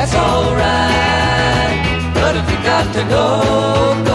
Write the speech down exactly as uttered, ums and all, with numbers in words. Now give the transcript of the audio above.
that's alright. But if you got to go,